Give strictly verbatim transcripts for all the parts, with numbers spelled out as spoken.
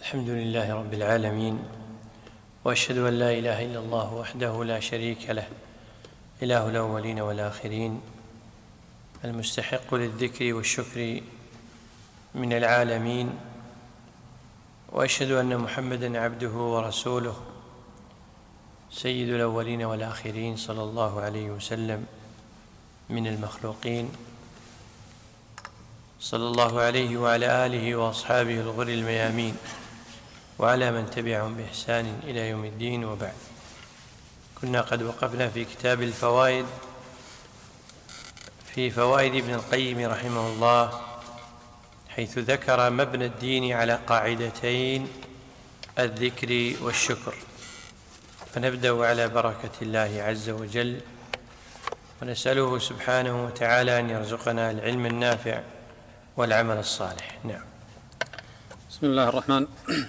الحمد لله رب العالمين، وأشهد أن لا إله إلا الله وحده لا شريك له، إله الأولين والآخرين، المستحق للذكر والشكر من العالمين. وأشهد أن محمدًا عبده ورسوله سيد الأولين والآخرين صلى الله عليه وسلم من المخلوقين، صلى الله عليه وعلى آله وأصحابه الغر الميامين، وعلى من تبعهم بإحسان إلى يوم الدين. وبعد، كنا قد وقفنا في كتاب الفوائد في فوائد ابن القيم رحمه الله، حيث ذكر مبنى الدين على قاعدتين: الذكر والشكر. فنبدأ على بركة الله عز وجل، ونسأله سبحانه وتعالى أن يرزقنا العلم النافع والعمل الصالح. نعم. بسم الله الرحمن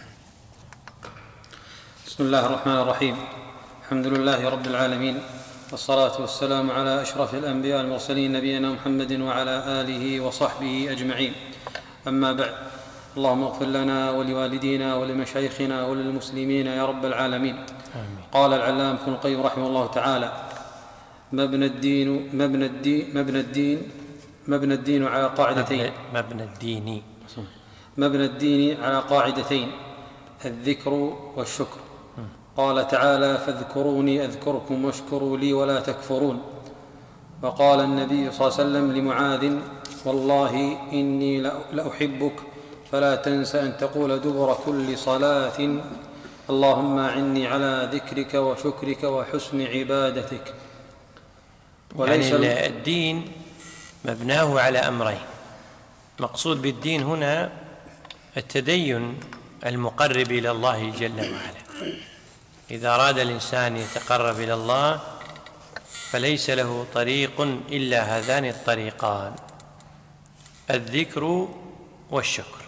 بسم الله الرحمن الرحيم. الحمد لله رب العالمين، والصلاة والسلام على أشرف الأنبياء المرسلين، نبينا محمد وعلى آله وصحبه أجمعين. أما بعد، اللهم اغفر لنا ولوالدينا ولمشايخنا وللمسلمين يا رب العالمين. آمين. قال العلامة ابن القيم رحمه الله تعالى: مبنى الدين مبنى الدين مبنى الدين مبنى الدين على قاعدتين مبنى الدين مبنى الدين على قاعدتين: الذكر والشكر. قال تعالى: فاذكروني أذكركم واشكروا لي ولا تكفرون. وقال النبي صلى الله عليه وسلم لمعاذ: والله إني لأحبك فلا تنس أن تقول دبر كل صلاة: اللهم أعني على ذكرك وشكرك وحسن عبادتك. وليس يعني الدين مبناه على أمرين. مقصود بالدين هنا التدين المقرب إلى الله جل وعلا. إذا أراد الإنسان يتقرب إلى الله فليس له طريق إلا هذان الطريقان: الذكر والشكر.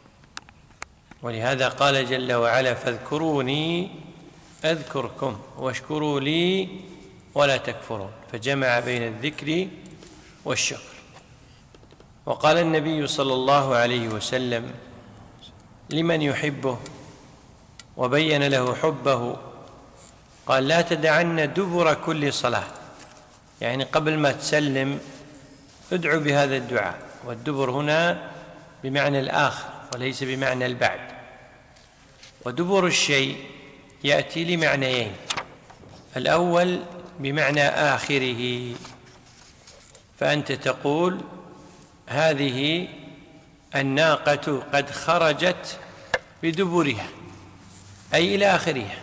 ولهذا قال جل وعلا: فاذكروني أذكركم واشكروا لي ولا تكفرون، فجمع بين الذكر والشكر. وقال النبي صلى الله عليه وسلم لمن يحبه وبين له حبه، قال: لا تدعن دبر كل صلاة، يعني قبل ما تسلم ادعو بهذا الدعاء. والدبر هنا بمعنى الآخر وليس بمعنى البعد. ودبر الشيء يأتي لمعنيين: الأول بمعنى آخره، فأنت تقول: هذه الناقة قد خرجت بدبرها، أي إلى آخرها.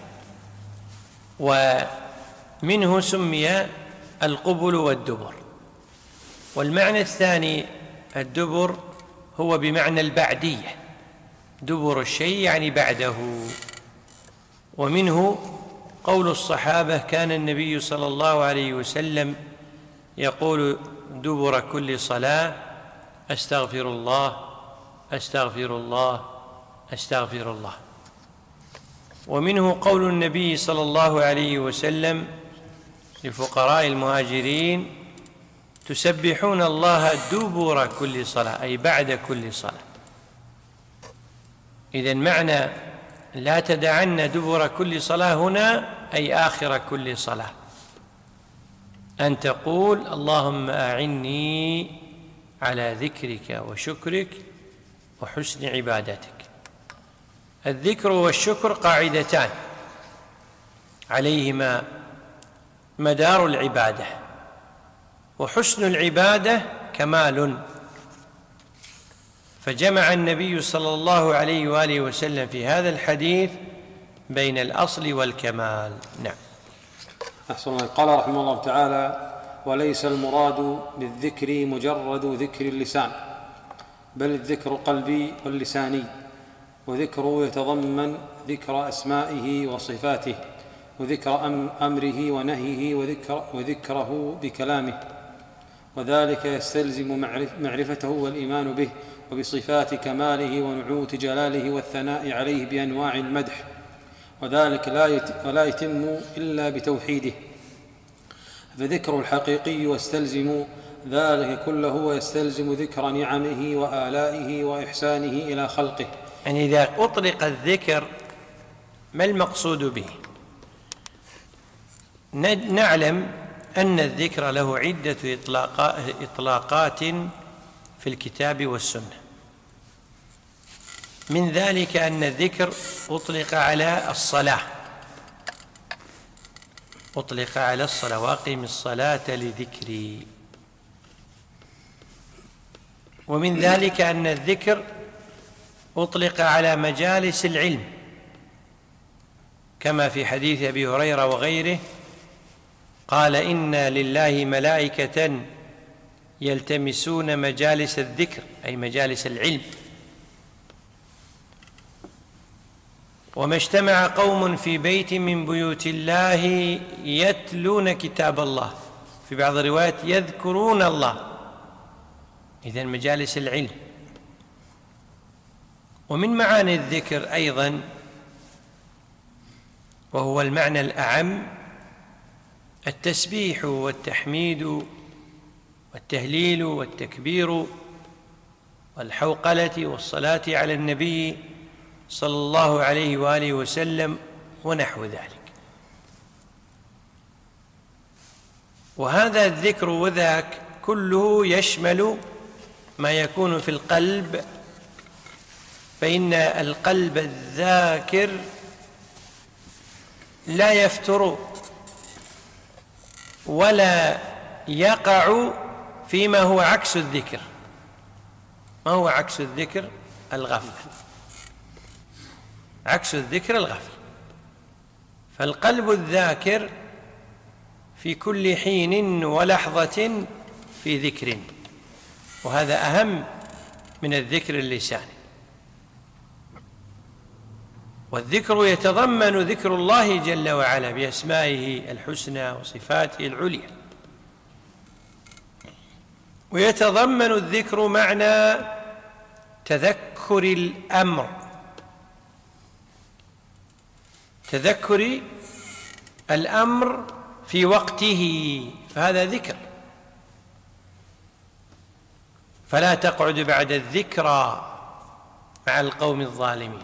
ومنه سمي القبل والدبر. والمعنى الثاني الدبر هو بمعنى البعدية، دبر الشيء يعني بعده. ومنه قول الصحابة: كان النبي صلى الله عليه وسلم يقول دبر كل صلاة: أستغفر الله أستغفر الله أستغفر الله. ومنه قول النبي صلى الله عليه وسلم لفقراء المهاجرين: تسبحون الله دبر كل صلاة، أي بعد كل صلاة. إذن معنى لا تدعن دبر كل صلاة هنا أي آخر كل صلاة، أن تقول: اللهم أعني على ذكرك وشكرك وحسن عبادتك. الذكر والشكر قاعدتان عليهما مدار العبادة، وحسن العبادة كمال. فجمع النبي صلى الله عليه وآله وسلم في هذا الحديث بين الأصل والكمال. نعم. أحسن الله. قال رحمه الله تعالى: وليس المراد بالذكر مجرد ذكر اللسان، بل الذكر القلبي واللساني. وذكره يتضمن ذكر أسمائه وصفاته، وذكر أمره ونهيه، وذكر وذكره بكلامه. وذلك يستلزم معرفته والإيمان به وبصفات كماله ونعوت جلاله والثناء عليه بأنواع المدح، وذلك لا يتم إلا بتوحيده. فذكر الحقيقي يستلزم ذلك كله ويستلزم ذكر نعمه وآلائه وإحسانه إلى خلقه. يعني إذا أطلق الذكر ما المقصود به؟ نعلم أن الذكر له عدة إطلاقات في الكتاب والسنة. من ذلك أن الذكر أطلق على الصلاة، أطلق على الصلاة: وأقم الصلاة لذكري. ومن ذلك أن الذكر أطلق على مجالس العلم، كما في حديث أبي هريرة وغيره قال: إن لله ملائكة يلتمسون مجالس الذكر، أي مجالس العلم. وما اجتمع قوم في بيت من بيوت الله يتلون كتاب الله، في بعض الروايات يذكرون الله، إذن مجالس العلم. ومن معاني الذكر أيضا، وهو المعنى الأعم، التسبيح والتحميد والتهليل والتكبير والحوقلة والصلاة على النبي صلى الله عليه وآله وسلم ونحو ذلك. وهذا الذكر وذاك كله يشمل ما يكون في القلب، فإن القلب الذاكر لا يفتر ولا يقع فيما هو عكس الذكر. ما هو عكس الذكر؟ الغفلة. عكس الذكر الغفلة. فالقلب الذاكر في كل حين ولحظة في ذكر، وهذا أهم من الذكر اللساني. والذكر يتضمن ذكر الله جل وعلا بأسمائه الحسنى وصفاته العليا، ويتضمن الذكر معنى تذكر الأمر، تذكر الأمر في وقته، فهذا ذكر. فلا تقعد بعد الذكرى مع القوم الظالمين.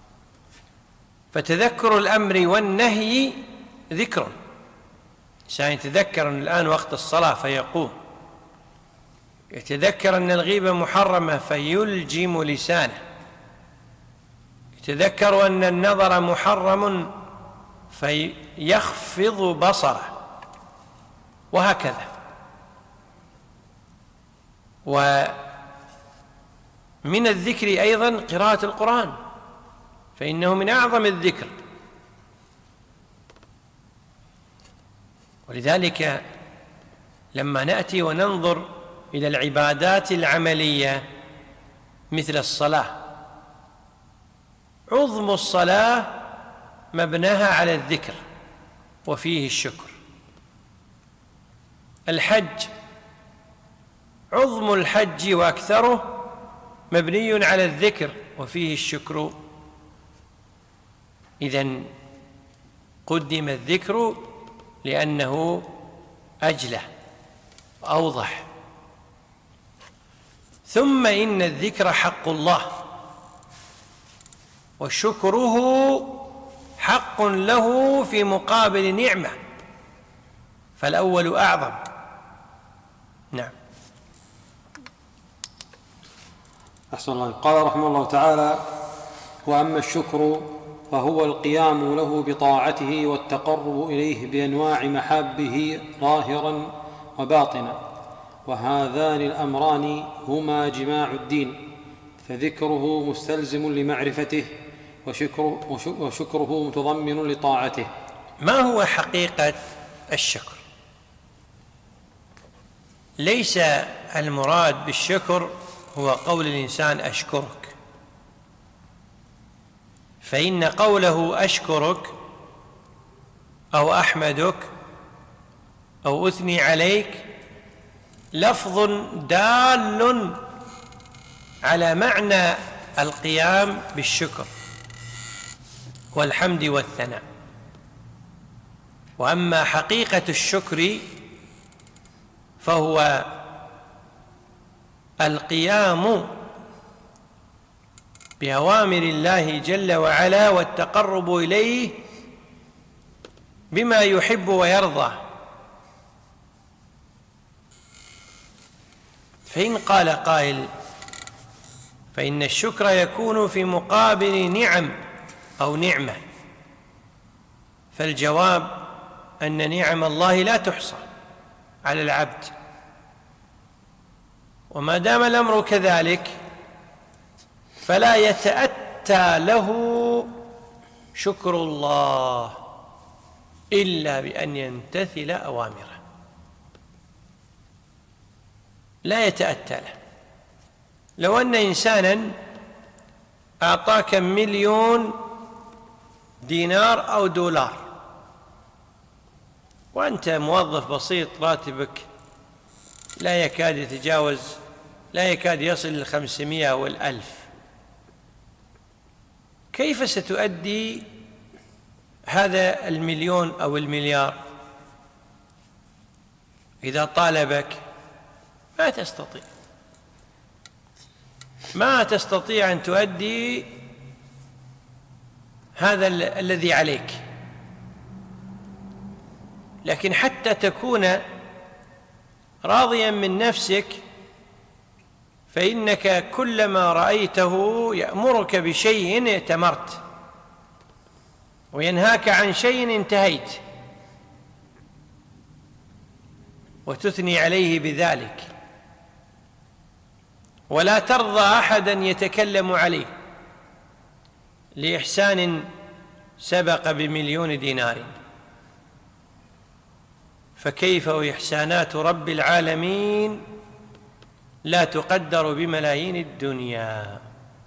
فتذكر الأمر والنهي ذكر. الإنسان يتذكر أن الآن وقت الصلاة فيقوم، يتذكر أن الغيبة محرمة فيلجم لسانه، يتذكر أن النظر محرم فيخفض بصره، وهكذا. ومن الذكر أيضا قراءة القرآن، فإنه من أعظم الذكر. ولذلك لما نأتي وننظر إلى العبادات العملية مثل الصلاة، عظم الصلاة مبناها على الذكر وفيه الشكر. الحج، عظم الحج وأكثره مبني على الذكر وفيه الشكر. إذن قدم الذكر لأنه أجله وأوضح. ثم إن الذكر حق الله، وشكره حق له في مقابل نعمة، فالأول أعظم. نعم. أحسن الله. قال رحمه الله تعالى: وأما الشكر فهو القيام له بطاعته والتقرب إليه بأنواع محابه ظاهرا وباطنا، وهذان الأمران هما جماع الدين، فذكره مستلزم لمعرفته وشكره, وشكره متضمن لطاعته. ما هو حقيقة الشكر؟ ليس المراد بالشكر هو قول الإنسان أشكرك، فإن قوله أشكرك أو أحمدك أو أثني عليك لفظ دال على معنى القيام بالشكر والحمد والثناء. وأما حقيقة الشكر فهو القيام بأوامر الله جل وعلا والتقرب إليه بما يحب ويرضى. فإن قال قائل فإن الشكر يكون في مقابل نعم أو نعمة، فالجواب أن نعم الله لا تحصى على العبد، وما دام الأمر كذلك فلا يتأتى له شكر الله إلا بأن يمتثل أوامره، لا يتأتى له. لو أن إنسانا أعطاك مليون دينار أو دولار وأنت موظف بسيط راتبك لا يكاد يتجاوز لا يكاد يصل للخمسمائة والألف، كيف ستؤدي هذا المليون أو المليار إذا طالبك؟ ما تستطيع ما تستطيع أن تؤدي هذا ال الذي عليك. لكن حتى تكون راضيا من نفسك فإنك كلما رأيته يأمرك بشيء ائتمرت وينهاك عن شيء انتهيت، وتثني عليه بذلك، ولا ترضى أحدا يتكلم عليه لإحسان سبق بمليون دينار. فكيف وإحسانات رب العالمين لا تقدر بملايين الدنيا؟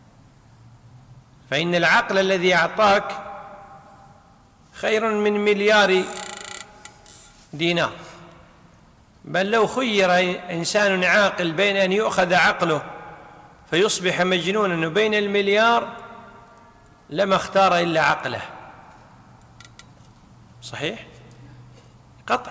فإن العقل الذي أعطاك خير من مليار دينار، بل لو خير إنسان عاقل بين أن يؤخذ عقله فيصبح مجنونا وبين المليار لما اختار إلا عقله. صحيح؟ قطع.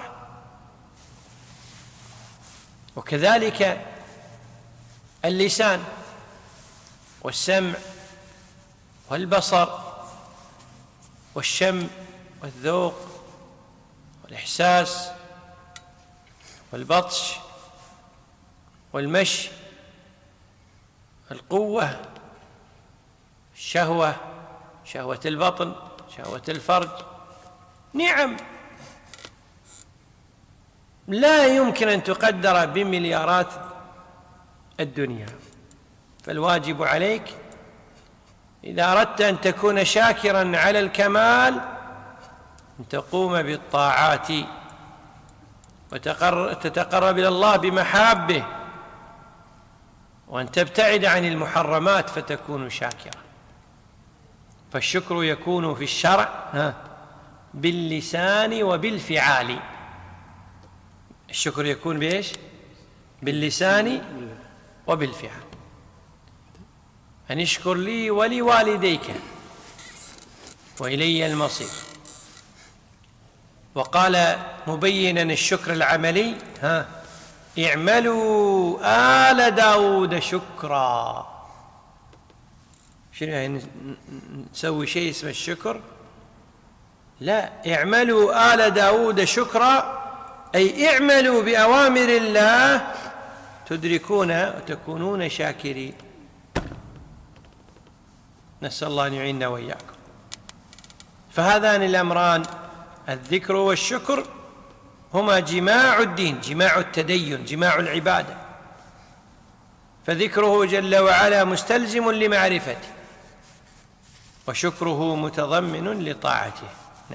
وكذلك اللسان والسمع والبصر والشم والذوق والإحساس والبطش والمشي، القوة، الشهوة، شهوة البطن، شهوة الفرج، نعم لا يمكن أن تقدر بمليارات الدنيا. فالواجب عليك إذا أردت أن تكون شاكرا على الكمال أن تقوم بالطاعات وتتقرب إلى الله بمحابه، وأن تبتعد عن المحرمات فتكون شاكرا. فالشكر يكون في الشرع باللسان وبالفعال. الشكر يكون بإيش؟ باللسان وبالفعل. أن اشكر لي ولوالديك وإلي المصير. وقال مبينا الشكر العملي ها اعملوا آل داود شكرا. شنو يعني نسوي شيء اسمه الشكر؟ لا، اعملوا آل داود شكرا أي اعملوا بأوامر الله تدركون وتكونون شاكرين. نسأل الله أن يعيننا وإياكم. فهذان الأمران الذكر والشكر هما جماع الدين، جماع التدين، جماع العبادة. فذكره جل وعلا مستلزم لمعرفته، وشكره متضمن لطاعته. نعم.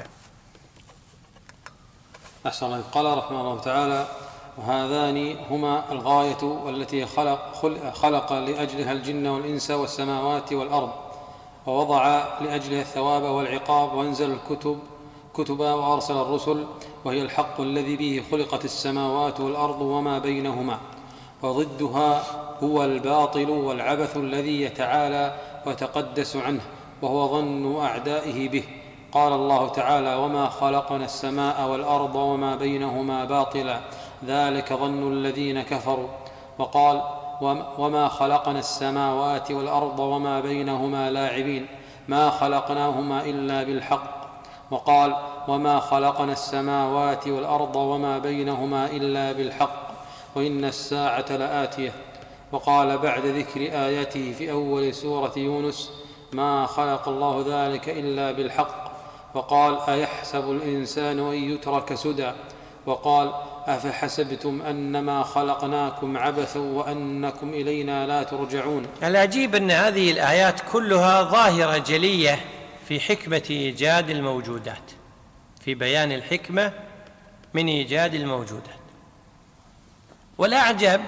أحسن الله. قال رحمه الله تعالى: وهذان هما الغاية والتي خلق, خلق لأجلها الجن والإنس والسماوات والأرض، ووضع لأجلها الثواب والعقاب، وأنزل الكتب كتبا وأرسل الرسل، وهي الحق الذي به خلقت السماوات والأرض وما بينهما، وضدها هو الباطل والعبث الذي يتعالى ويتقدس عنه، وهو ظن أعدائه به. قال الله تعالى: وما خلقنا السماء والأرض وما بينهما باطلا ذلك ظن الذين كفروا. وقال: وما خلقنا السماوات والأرض وما بينهما لاعبين ما خلقناهما إلا بالحق. وقال وما خلقنا السماوات والأرض وما بينهما إلا بالحق وإن الساعة لآتية. وقال بعد ذكر آياته في أول سورة يونس ما خلق الله ذلك إلا بالحق. وقال أيحسب الإنسان أن يترك سدى. وقال أفحسبتم أنما خلقناكم عبثا وأنكم إلينا لا ترجعون. العجيب أن هذه الآيات كلها ظاهرة جلية في حكمة إيجاد الموجودات، في بيان الحكمة من إيجاد الموجودات. والأعجب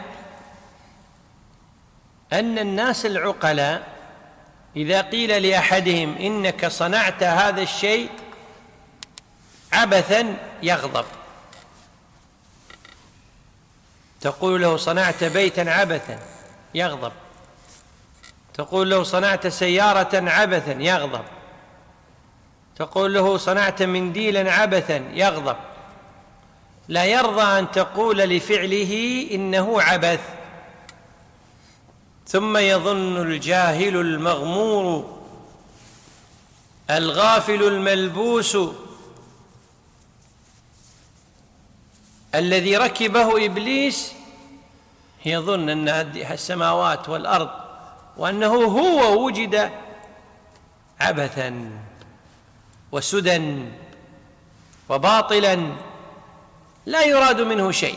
أن الناس العقلاء إذا قيل لأحدهم إنك صنعت هذا الشيء عبثا يغضب. تقول له صنعت بيتا عبثا يغضب، تقول له صنعت سيارة عبثا يغضب، تقول له صنعت منديلا عبثا يغضب. لا يرضى أن تقول لفعله إنه عبث. ثم يظن الجاهل المغمور الغافل الملبوس الذي ركبه إبليس يظن أن السماوات والأرض وأنه هو وجد عبثا وسدى وباطلا لا يراد منه شيء.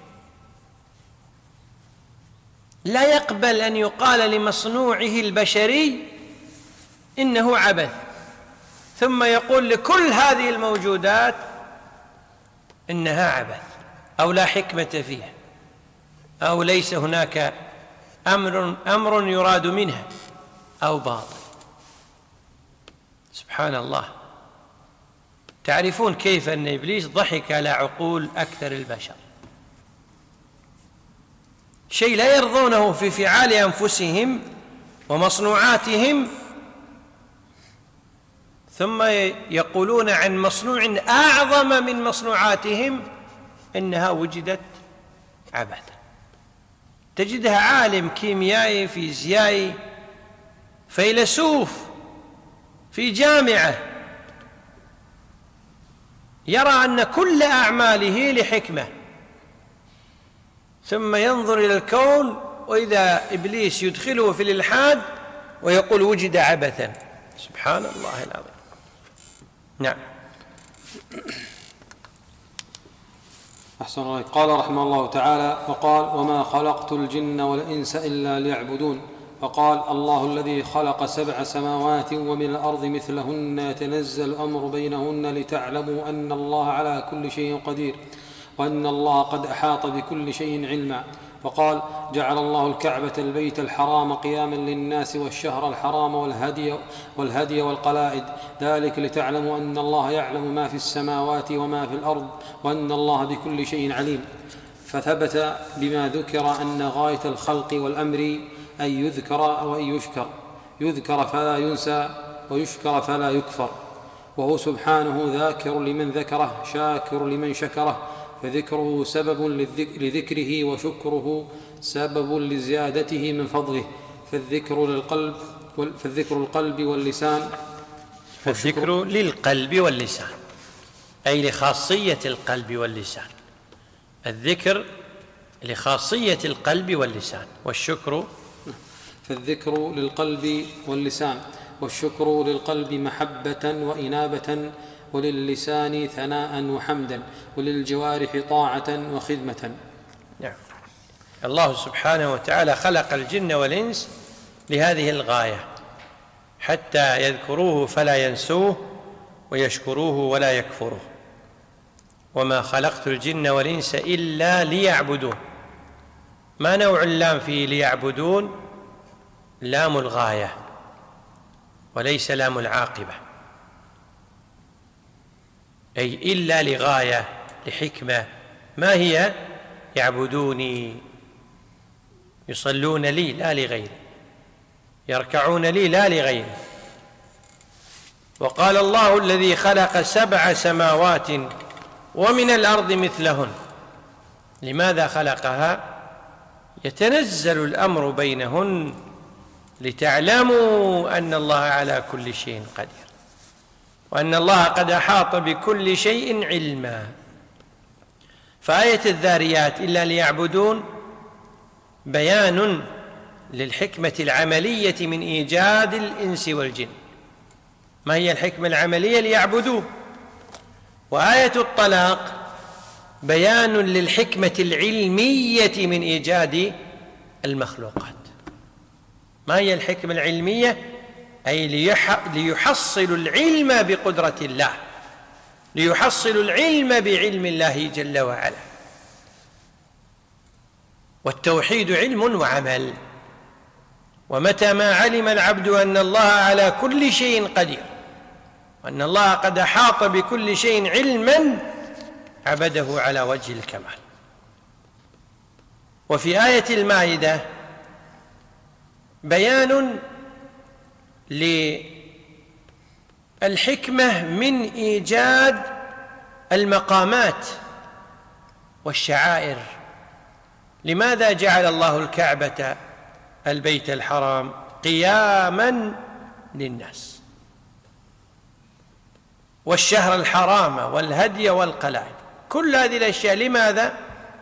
لا يقبل أن يقال لمصنوعه البشري إنه عبث، ثم يقول لكل هذه الموجودات إنها عبث أو لا حكمة فيها أو ليس هناك أمر, أمر يراد منها أو باطل. سبحان الله. تعرفون كيف أن إبليس ضحك على عقول أكثر البشر، شيء لا يرضونه في فعال أنفسهم ومصنوعاتهم، ثم يقولون عن مصنوع أعظم من مصنوعاتهم إنها وجدت عبثا. تجدها عالم كيميائي فيزيائي فيلسوف في جامعة يرى أن كل أعماله لحكمة، ثم ينظر إلى الكون وإذا إبليس يدخله في الإلحاد ويقول وجد عبثا. سبحان الله العظيم. نعم. أحسن الله. قال رحمه الله تعالى وقال وما خلقت الجن والإنس إلا ليعبدون. وقال الله الذي خلق سبع سماوات ومن الأرض مثلهن يتنزل الأمر بينهن لتعلموا أن الله على كل شيء قدير وأن الله قد أحاط بكل شيء علما. وقال جعل الله الكعبة البيت الحرام قياما للناس والشهر الحرام والهدي, والهدي والقلائد ذلك لتعلموا أن الله يعلم ما في السماوات وما في الأرض وأن الله بكل شيء عليم. فثبت بما ذكر أن غاية الخلق والأمر أن يذكر وأن يشكر، يذكر فلا ينسى ويشكر فلا يكفر. وهو سبحانه ذاكر لمن ذكره شاكر لمن شكره، فذكره سبب لذكره وشكره سبب لزيادته من فضله. فالذكر للقلب فالذكر القلب واللسان فالذكر للقلب واللسان أي لخاصية القلب واللسان. الذكر لخاصية القلب واللسان، والشكر فالذكر للقلب واللسان والشكر للقلب محبة وإنابة، وللسان ثناء وحمدا، وللجوارح طاعة وخدمة. نعم. الله سبحانه وتعالى خلق الجن والإنس لهذه الغاية، حتى يذكروه فلا ينسوه ويشكروه ولا يكفروه. وما خلقت الجن والإنس إلا ليعبدون. ما نوع اللام في ليعبدون؟ لام الغاية وليس لام العاقبة، أي إلا لغاية لحكمة. ما هي؟ يعبدوني، يصلون لي لا لغيري، يركعون لي لا لغيري. وقال الله الذي خلق سبع سماوات ومن الأرض مثلهن. لماذا خلقها؟ يتنزل الأمر بينهن لتعلموا أن الله على كل شيء قدير، وأن الله قد أحاط بكل شيء علما. فآية الذاريات إلا ليعبدون بيان للحكمة العملية من إيجاد الإنس والجن. ما هي الحكمة العملية؟ ليعبدوه. وآية الطلاق بيان للحكمة العلمية من إيجاد المخلوقات. ما هي الحكمة العلمية؟ أي ليحصلوا العلم بقدرة الله، ليحصلوا العلم بعلم الله جل وعلا. والتوحيد علم وعمل. ومتى ما علم العبد أن الله على كل شيء قدير وأن الله قد أحاط بكل شيء علما عبده على وجه الكمال. وفي آية المائدة بيان للحكمة من إيجاد المقامات والشعائر. لماذا جعل الله الكعبة البيت الحرام قياما للناس، والشهر الحرام والهدي والقلائد؟ كل هذه الأشياء لماذا؟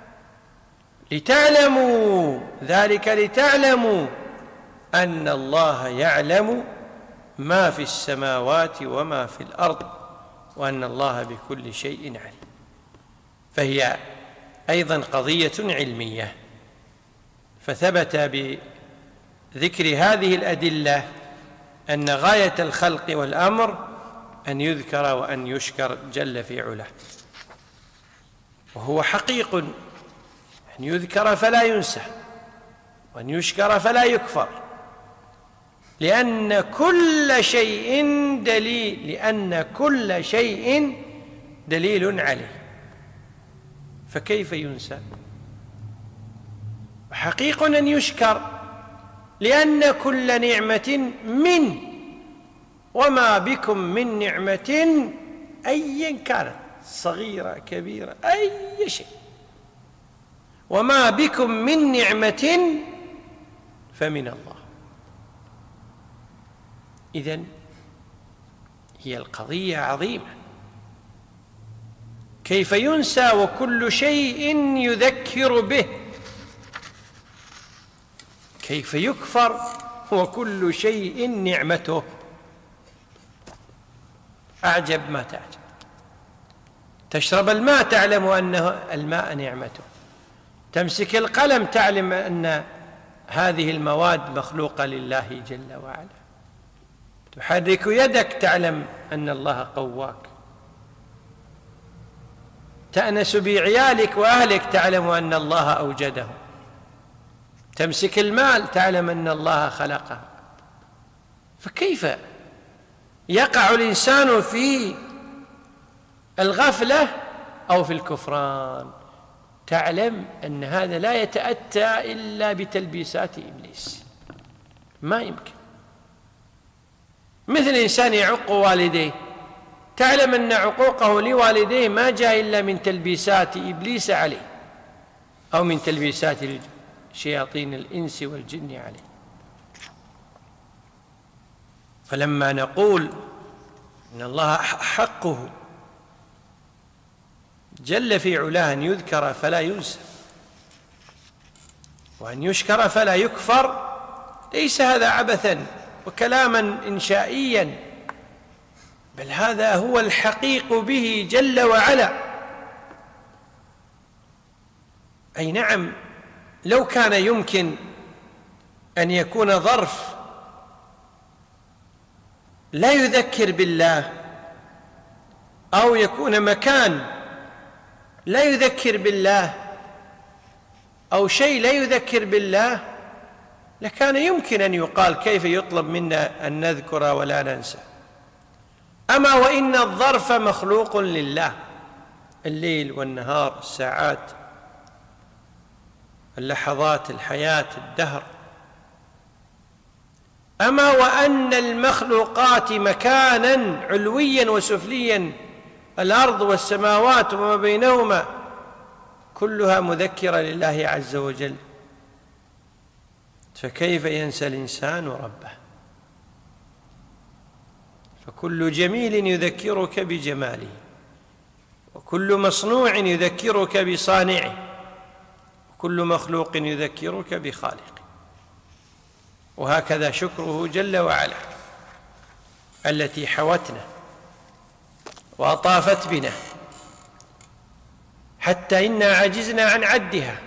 لتعلموا ذلك، لتعلموا أن الله يعلم ما في السماوات وما في الأرض، وأن الله بكل شيء عليم. فهي أيضا قضية علمية. فثبت بذكر هذه الأدلة أن غاية الخلق والأمر أن يذكر وأن يشكر جل في علاه. وهو حقيق أن يذكر فلا ينسى، وأن يشكر فلا يكفر، لأن كل شيء دليل لأن كل شيء دليل عليه، فكيف ينسى؟ حقيق أن يشكر، لأن كل نعمة منه، وما بكم من نعمة أيا كانت، صغيرة كبيرة أي شيء، وما بكم من نعمة فمن الله. إذن هي القضية عظيمة. كيف ينسى وكل شيء يذكر به؟ كيف يكفر وكل شيء نعمته؟ أعجب ما تعجب. تشرب الماء تعلم أن الماء نعمته، تمسك القلم تعلم أن هذه المواد مخلوقة لله جل وعلا، تحرك يدك تعلم أن الله قواك، تأنس بعيالك وأهلك تعلم أن الله أوجدهم، تمسك المال تعلم أن الله خلقه. فكيف يقع الإنسان في الغفلة أو في الكفران؟ تعلم أن هذا لا يتأتى إلا بتلبيسات إبليس، ما يمكن. مثل إنسان يعق والديه، تعلم أن عقوقه لوالديه ما جاء إلا من تلبيسات إبليس عليه، أو من تلبيسات شياطين الإنس والجن عليه. فلما نقول إن الله حقه جل في علاه أن يذكر فلا ينسى، وأن يشكر فلا يكفر، ليس هذا عبثا وكلاما إنشائيا، بل هذا هو الحقيق به جل وعلا. أي نعم، لو كان يمكن أن يكون ظرف لا يذكر بالله، أو يكون مكان لا يذكر بالله، أو شيء لا يذكر بالله، لكان يمكن أن يقال كيف يطلب منا أن نذكر ولا ننسى. أما وإن الظرف مخلوق لله، الليل والنهار، الساعات، اللحظات، الحياة، الدهر. أما وأن المخلوقات مكانا علويا وسفليا، الأرض والسماوات وما بينهما، كلها مذكرة لله عز وجل، فكيف ينسى الإنسان ربه؟ فكل جميل يذكرك بجماله، وكل مصنوع يذكرك بصانعه، وكل مخلوق يذكرك بخالقه. وهكذا شكره جل وعلا التي حوتنا وأطافت بنا حتى إنا عجزنا عن عدها،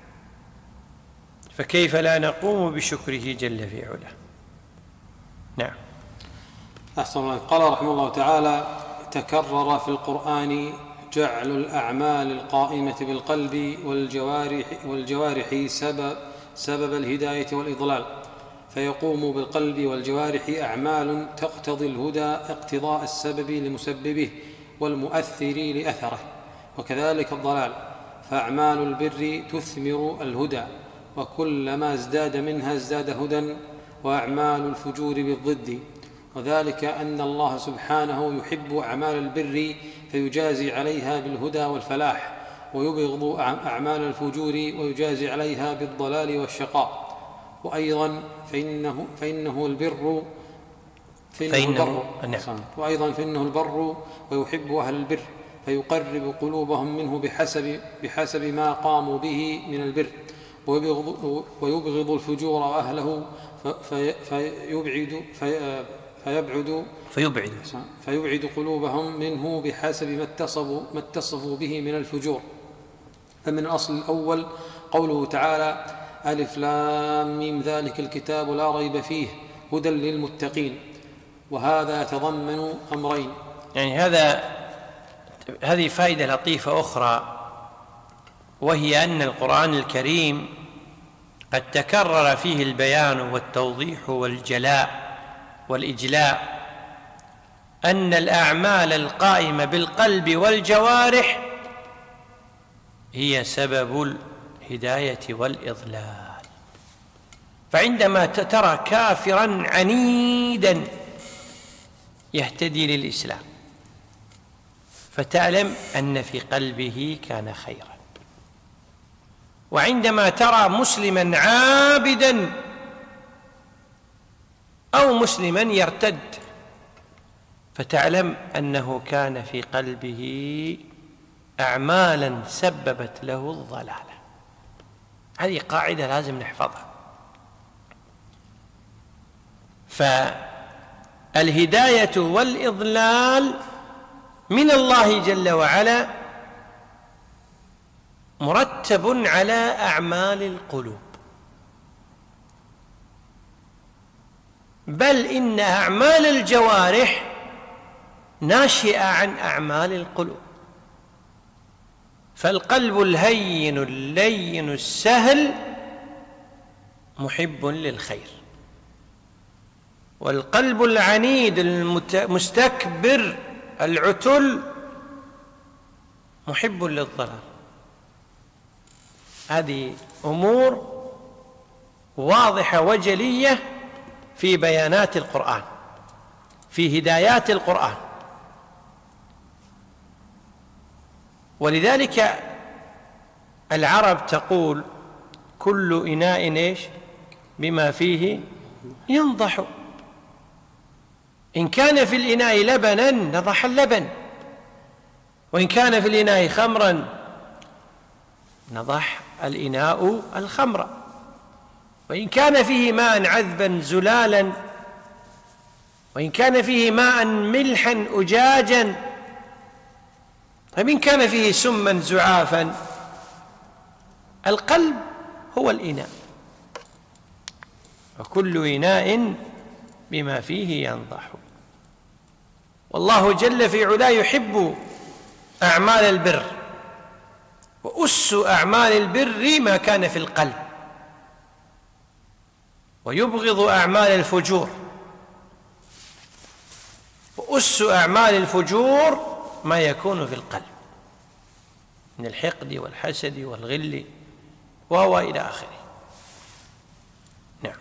فكيف لا نقوم بشكره جل في علاه؟ نعم. أحسن الله. قال رحمه الله تعالى: تكرر في القرآن جعل الأعمال القائمة بالقلب والجوارح, والجوارح سبب, سبب الهداية والإضلال، فيقوم بالقلب والجوارح أعمال تقتضي الهدى اقتضاء السبب لمسببه والمؤثر لأثره، وكذلك الضلال، فأعمال البر تثمر الهدى، وكلما ازداد منها ازداد هدى، وأعمال الفجور بالضد، وذلك أن الله سبحانه يحب أعمال البر فيجازي عليها بالهدى والفلاح، ويبغض أعمال الفجور ويجازي عليها بالضلال والشقاء. وأيضا فإنه, فإنه البر فإنه فإنه البر وأيضا فإنه البر ويحب أهل البر فيقرب قلوبهم منه بحسب, بحسب ما قاموا به من البر، ويبغض, ويبغض الفجور وأهله في فيبعد في فيبعد فيبعد فيبعد قلوبهم منه بحسب ما اتصفوا, ما اتصفوا به من الفجور. فمن الأصل الأول قوله تعالى: ألف لام ميم ذلك الكتاب لا ريب فيه هدى للمتقين، وهذا يتضمن أمرين. يعني هذا هذه فائدة لطيفة أخرى، وهي أن القرآن الكريم قد تكرر فيه البيان والتوضيح والجلاء والإجلاء أن الأعمال القائمة بالقلب والجوارح هي سبب الهداية والإضلال. فعندما ترى كافراً عنيداً يهتدي للإسلام فتعلم أن في قلبه كان خيراً، وعندما ترى مسلماً عابداً أو مسلماً يرتد فتعلم أنه كان في قلبه أعمالاً سببت له الضلالة. هذه قاعدة لازم نحفظها. فالهداية والإضلال من الله جل وعلا مرتب على أعمال القلوب، بل إن أعمال الجوارح ناشئة عن أعمال القلوب. فالقلب الهين اللين السهل محب للخير، والقلب العنيد المستكبر العتل محب للضلال. هذه أمور واضحة وجلية في بيانات القرآن، في هدايات القرآن. ولذلك العرب تقول: كل إناء إيش بما فيه ينضح. إن كان في الإناء لبنا نضح اللبن، وإن كان في الإناء خمرا نضح الإناء الخمر، وإن كان فيه ماء عذبا زلالا، وإن كان فيه ماء ملحا أجاجا، طيب إن كان فيه سما زعافا. القلب هو الإناء، وكل إناء بما فيه ينضح. والله جل في علاه يحب أعمال البر، وأس أعمال البر ما كان في القلب، ويبغض أعمال الفجور، وأس أعمال الفجور ما يكون في القلب من الحقد والحسد والغل وهو إلى آخره. نعم.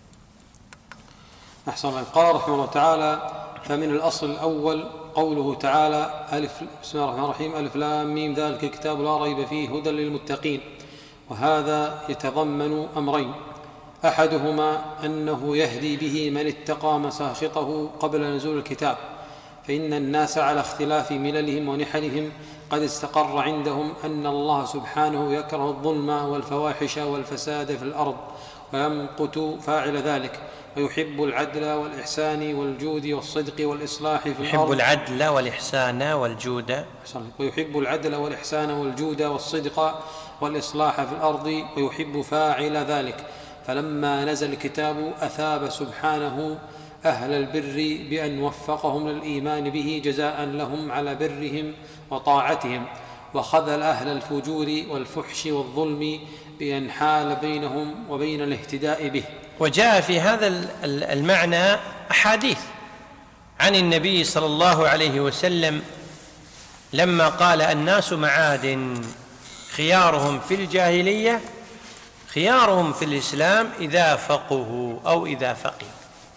أحسن الله. قال رحمه الله تعالى: فمن الأصل الأول قوله تعالى: ألف بسم الله الرحمن الرحيم ألف لام ميم ذلك الكتاب لا ريب فيه هدى للمتقين، وهذا يتضمن أمرين: أحدهما أنه يهدي به من اتقى مساخطه قبل نزول الكتاب، فإن الناس على اختلاف مللهم ونحلهم قد استقر عندهم أن الله سبحانه يكره الظلم والفواحش والفساد في الأرض ويمقت فاعل ذلك، ويحب العدل والإحسان والجود والصدق والإصلاح في الأرض. يحب العدل والإحسان والجود ويحب العدل والإحسان والجود والصدق والإصلاح في الأرض ويحب فاعل ذلك. فلما نزل الكتاب أثاب سبحانه أهل البر بأن وفقهم للإيمان به جزاء لهم على برهم وطاعتهم، وخذل أهل الفجور والفحش والظلم بأن حال بينهم وبين الاهتداء به. وجاء في هذا المعنى أحاديث عن النبي صلى الله عليه وسلم لما قال: الناس معادن، خيارهم في الجاهلية خيارهم في الإسلام إذا فقهوا أو إذا فقهوا.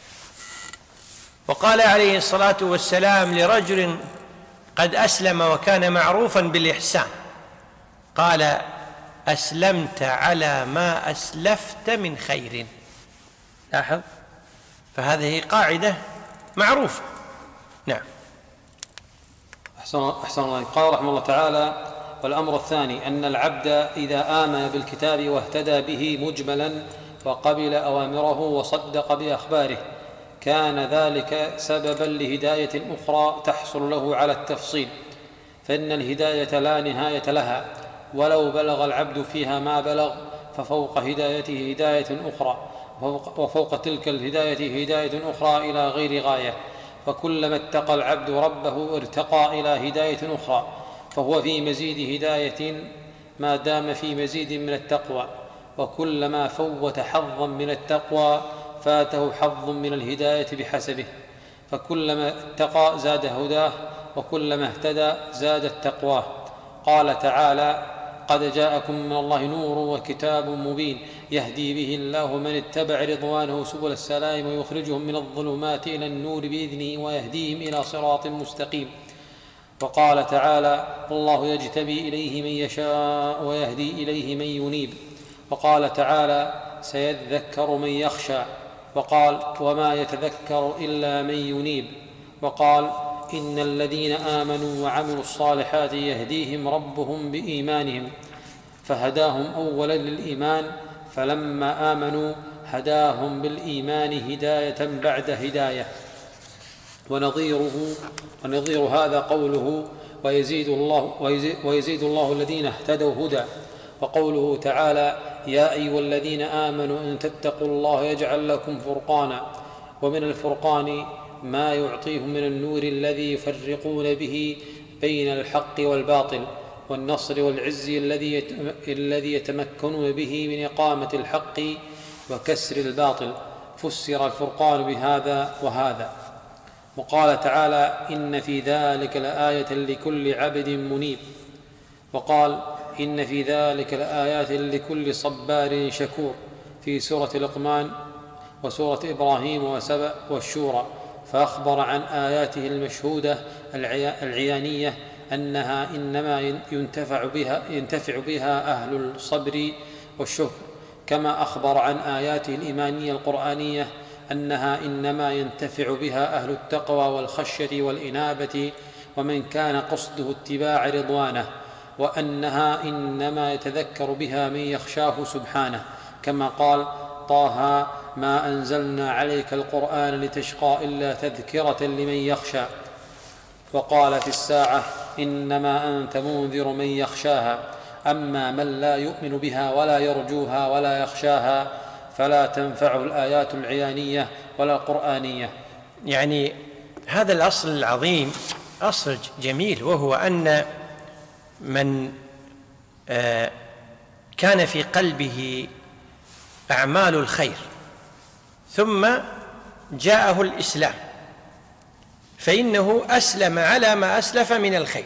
وقال عليه الصلاة والسلام لرجل قد أسلم وكان معروفا بالإحسان، قال: أسلمت على ما أسلفت من خير. لاحظ، فهذه قاعدة معروفة. نعم. أحسن, أحسن الله. قال رحمه الله تعالى: والأمر الثاني أن العبد إذا آمن بالكتاب واهتدى به مجملا وقبل أوامره وصدق بأخباره كان ذلك سببا لهداية أخرى تحصل له على التفصيل، فإن الهداية لا نهاية لها، ولو بلغ العبد فيها ما بلغ ففوق هدايته هداية أخرى، وفوق تلك الهداية هداية أخرى إلى غير غاية. فكلما اتقى العبد ربه ارتقى إلى هداية أخرى، فهو في مزيد هداية ما دام في مزيد من التقوى، وكلما فوت حظا من التقوى فاته حظ من الهداية بحسبه، فكلما اتقى زاد هداه، وكلما اهتدى زادت تقواه. قال تعالى: قد جاءكم من الله نور وكتاب مبين يهدي به الله من اتبع رضوانه سبل السلام ويخرجهم من الظلمات إلى النور بإذنه ويهديهم إلى صراط مستقيم. وقال تعالى: الله يجتبي إليه من يشاء ويهدي إليه من ينيب. وقال تعالى: سيذكر من يخشى. وقال: وما يتذكر إلا من ينيب. وقال: إن الذين آمنوا وعملوا الصالحات يهديهم ربهم بإيمانهم، فهداهم أولا للإيمان، فلما آمنوا هداهم بالإيمان هداية بعد هداية. ونظيره ونظير هذا قوله: ويزيد الله, ويزيد, ويزيد الله الذين اهتدوا هدى. وقوله تعالى: يا أيها الذين آمنوا إن تتقوا الله يجعل لكم فرقانا. ومن الفرقان ما يعطيهم من النور الذي يفرقون به بين الحق والباطل، والنصر والعز الذي يتمكنون به من إقامة الحق وكسر الباطل. فسر الفرقان بهذا وهذا. وقال تعالى: إن في ذلك لآية لكل عبد منيب. وقال: إن في ذلك لآيات لكل صبار شكور في سورة لقمان وسورة إبراهيم وسبأ والشورى، فأخبر عن آياته المشهودة العيانية أنها إنما ينتفع بها, ينتفع بها أهل الصبر والشكر، كما أخبر عن آياته الإيمانية القرآنية أنها إنما ينتفع بها أهل التقوى والخشية والإنابة ومن كان قصده اتباع رضوانه، وأنها إنما يتذكر بها من يخشاه سبحانه، كما قال: طه ما أنزلنا عليك القرآن لتشقى إلا تذكرة لمن يخشى. وقال في الساعة: إنما أنت منذر من يخشاها، أما من لا يؤمن بها ولا يرجوها ولا يخشاها فلا تنفعه الآيات العيانية ولا القرآنية. يعني هذا الأصل العظيم أصل جميل، وهو أن من كان في قلبه أعمال الخير ثم جاءه الإسلام فإنه أسلم على ما أسلف من الخير،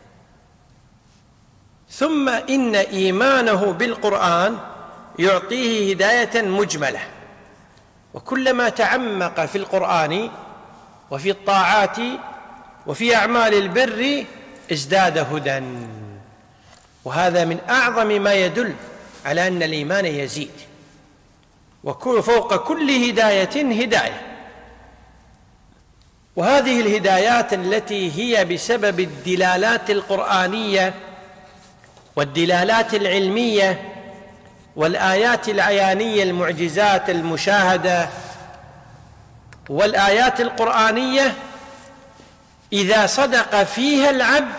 ثم إن إيمانه بالقرآن يعطيه هداية مجملة، وكلما تعمق في القرآن وفي الطاعات وفي أعمال البر ازداد هدى. وهذا من أعظم ما يدل على أن الإيمان يزيد. وفوق كل هداية هداية. وهذه الهدايات التي هي بسبب الدلالات القرآنية والدلالات العلمية والآيات العيانية المعجزات المشاهدة والآيات القرآنية، إذا صدق فيها العبد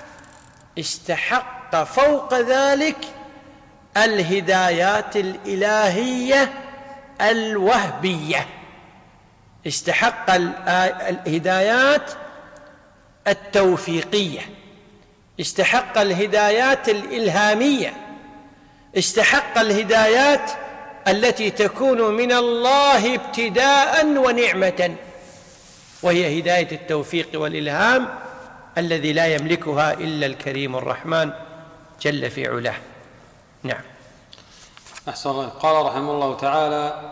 استحق فوق ذلك الهدايات الإلهية الوهبية، استحق الهدايات التوفيقية، استحق الهدايات الإلهامية، استحق الهدايات التي تكون من الله ابتداء ونعمة، وهي هداية التوفيق والإلهام الذي لا يملكها إلا الكريم الرحمن جل في علاه. نعم. أحسن الله. قال رحمه الله تعالى: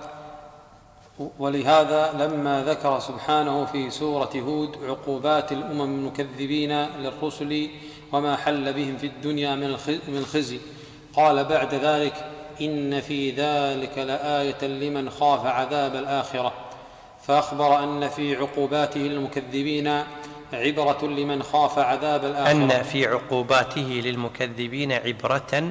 ولهذا لما ذكر سبحانه في سورة هود عقوبات الأمم المكذبين للرسل وما حل بهم في الدنيا من الخزي، قال بعد ذلك: إن في ذلك لآية لمن خاف عذاب الآخرة، فأخبر أن في عقوباته المكذبين عبرة لمن خاف عذاب الآخرة. أن في عقوباته للمكذبين عبرة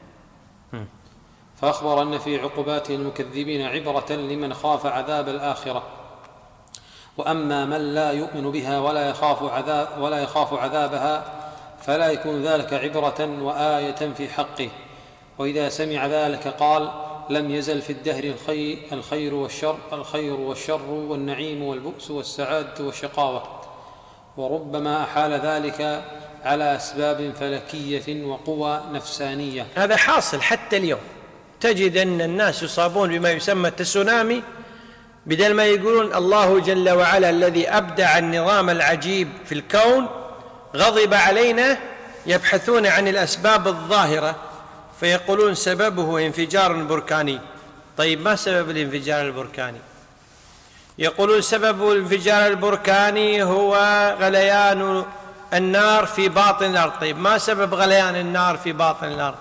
فأخبر أن في عقوباته المكذبين عبرة لمن خاف عذاب الآخرة. وأما من لا يؤمن بها ولا يخاف عذاب ولا يخاف عذابها فلا يكون ذلك عبرة وآية في حقه. وإذا سمع ذلك قال: لم يزل في الدهر الخير, الخير والشر الخير والشر والنعيم والبؤس والسعادة والشقاوة. وربما أحال ذلك على أسباب فلكية وقوى نفسانية. هذا حاصل حتى اليوم، تجد أن الناس يصابون بما يسمى التسونامي، بدل ما يقولون الله جل وعلا الذي أبدع النظام العجيب في الكون غضب علينا، يبحثون عن الأسباب الظاهرة فيقولون سببه انفجار بركاني. طيب ما سبب الانفجار البركاني؟ يقولون سبب الانفجار البركاني هو غليان النار في باطن الأرض. طيب ما سبب غليان النار في باطن الأرض؟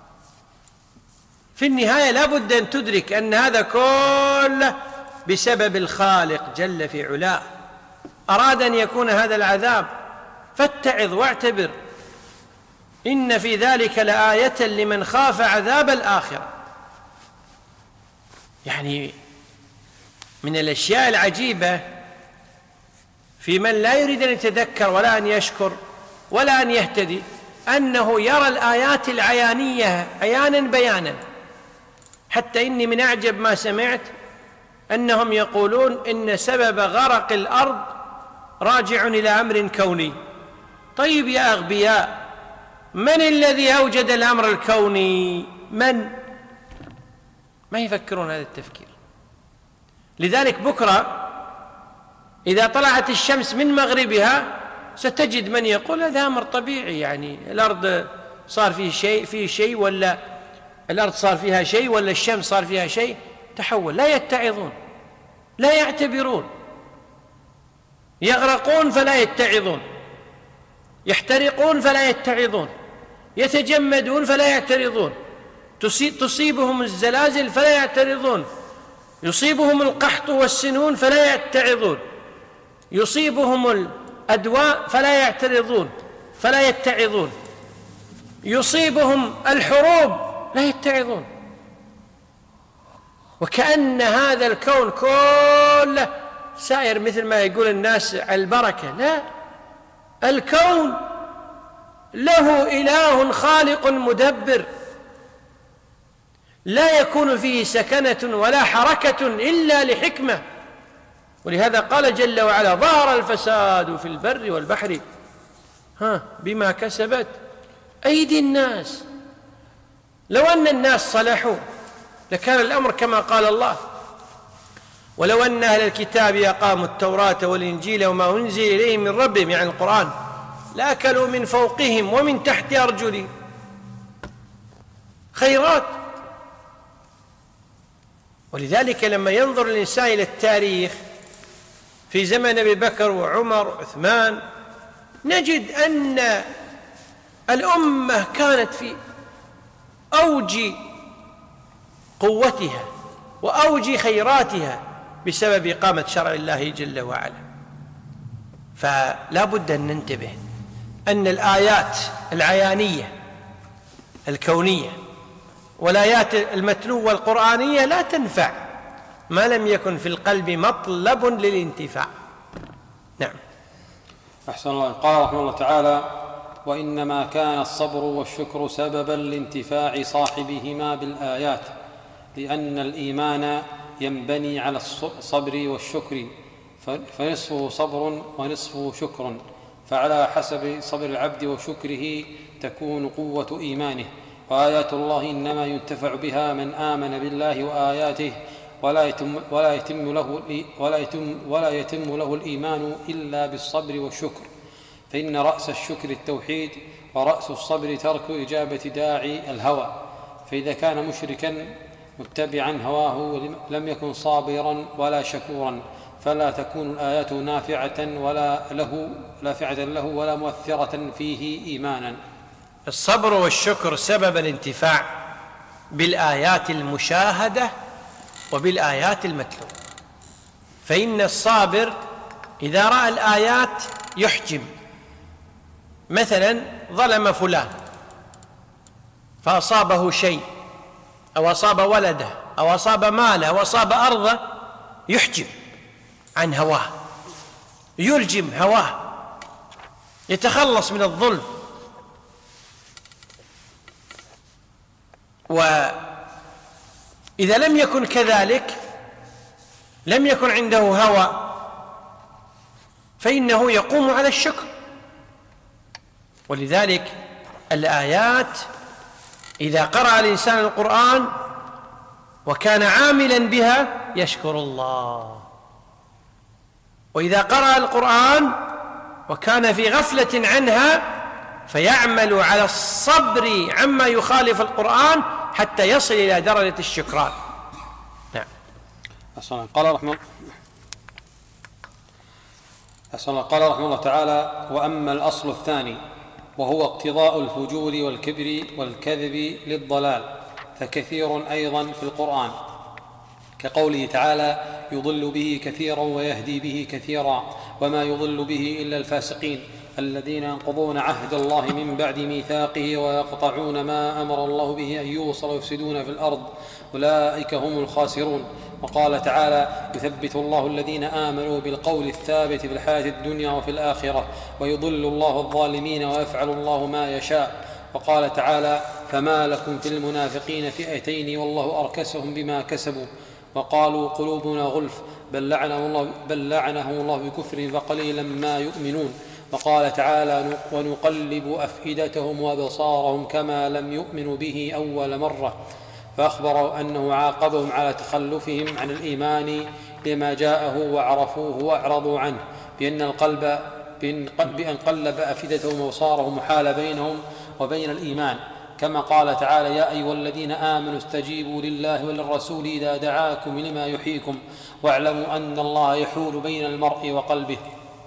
في النهاية لا بد أن تدرك أن هذا كله بسبب الخالق جل في علاه. أراد أن يكون هذا العذاب فاتعظ واعتبر. إن في ذلك لآية لمن خاف عذاب الآخرة. يعني من الأشياء العجيبة في من لا يريد أن يتذكر ولا أن يشكر ولا أن يهتدي أنه يرى الآيات العيانية عيانا بيانا. حتى إني من أعجب ما سمعت أنهم يقولون إن سبب غرق الأرض راجع إلى أمر كوني. طيب يا أغبياء، من الذي أوجد الأمر الكوني؟ من؟ ما يفكرون هذا التفكير. لذلك بكرة إذا طلعت الشمس من مغربها ستجد من يقول هذا أمر طبيعي، يعني الأرض صار فيه شيء فيه شيء ولا الأرض صار فيها شيء ولا الشمس صار فيها شيء، تحول. لا يتعظون، لا يعتبرون، يغرقون فلا يتعظون، يحترقون فلا يتعظون، يتجمدون فلا يعترضون، تصيبهم الزلازل فلا يعترضون، يصيبهم القحط والسنون فلا يتعظون، يصيبهم الأدواء فلا يعترضون فلا يتعظون، يصيبهم الحروب لا يتعظون. وكأن هذا الكون كله سائر مثل ما يقول الناس البركة. لا، الكون له إله خالق مدبر، لا يكون فيه سكنة ولا حركة إلا لحكمة. ولهذا قال جل وعلا: ظهر الفساد في البر والبحر ها بما كسبت أيدي الناس. لو أن الناس صلحوا لكان الأمر كما قال الله: ولو أن أهل الكتاب أقاموا التوراة والإنجيل وما أنزل إليهم من ربهم، يعني القرآن، لأكلوا من فوقهم ومن تحت أرجلهم. خيرات. ولذلك لما ينظر الإنسان إلى التاريخ في زمن أبي بكر وعمر وعثمان نجد أن الأمة كانت في أوج قوتها وأوج خيراتها بسبب إقامة شرع الله جل وعلا. فلا بد أن ننتبه أن الآيات العيانية الكونية والآيات المتلوة القرآنية لا تنفع ما لم يكن في القلب مطلب للانتفاع. نعم. أحسن الله. قال رحمه الله تعالى: وإنما كان الصبر والشكر سببا لانتفاع صاحبهما بالآيات، لأن الإيمان ينبني على الصبر والشكر، فنصفه صبر ونصفه شكر، فعلى حسب صبر العبد وشكره تكون قوة إيمانه. وآيات الله إنما ينتفع بها من آمن بالله وآياته، ولا يتم, ولا يتم, له, ولا يتم, ولا يتم له الإيمان إلا بالصبر والشكر، فإن رأس الشكر التوحيد، ورأس الصبر ترك إجابة داعي الهوى. فإذا كان مشركا متبعا هواه لم يكن صابرا ولا شكورا، فلا تكون الآيات نافعة ولا له نافعة له ولا مؤثرة فيه إيمانا. الصبر والشكر سبب الانتفاع بالآيات المشاهدة وبالآيات المتلوة. فإن الصابر إذا رأى الآيات يحجم، مثلا ظلم فلان فأصابه شيء أو أصاب ولده أو أصاب ماله أو أصاب أرضه، يحجم عن هواه، يلجم هواه، يتخلص من الظلم. وإذا لم يكن كذلك، لم يكن عنده هوى، فإنه يقوم على الشكر. ولذلك الآيات إذا قرأ الإنسان القرآن وكان عاملا بها يشكر الله، وإذا قرأ القرآن وكان في غفلة عنها فيعمل على الصبر عما يخالف القرآن حتى يصل إلى درجة الشكران. نعم. قال رحمه الله قال رحمه الله تعالى: وأما الأصل الثاني وهو اقتضاء الفجور والكبر والكذب للضلال، فكثير أيضا في القرآن، كقوله تعالى: يضل به كثيرا ويهدي به كثيرا، وما يضل به إلا الفاسقين الذين ينقضون عهد الله من بعد ميثاقه ويقطعون ما أمر الله به أن يوصل ويفسدون في الأرض، أولئك هم الخاسرون. وقال تعالى: يثبت الله الذين آمنوا بالقول الثابت في الحياة الدنيا وفي الآخرة، ويضل الله الظالمين ويفعل الله ما يشاء. وقال تعالى: فما لكم في المنافقين فئتين والله أركسهم بما كسبوا، وقالوا قلوبنا غلف بل لعنهم الله, بل لعنهم الله بكفر فقليلا ما يؤمنون. وقال تعالى: ونقلب أفئدتهم وأبصارهم كما لم يؤمنوا به أول مرة، فأخبروا أنه عاقبهم على تخلفهم عن الإيمان لما جاءه وعرفوه وأعرضوا عنه، بأن القلب بأن قلب أفئدتهم وأبصارهم وحال بينهم وبين الإيمان، كما قال تعالى: يا أيها الذين آمنوا استجيبوا لله وللرسول إذا دعاكم لما يحييكم واعلموا أن الله يحول بين المرء وقلبه،